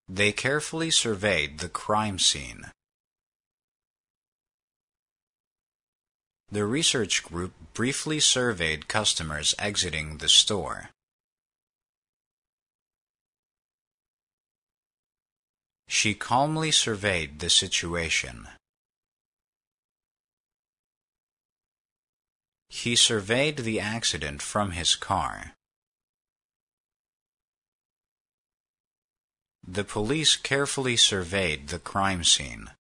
They carefully surveyed the crime scene. The research group briefly surveyed customers exiting the store. She calmly surveyed the situation. He surveyed the accident from his car. The police carefully surveyed the crime scene.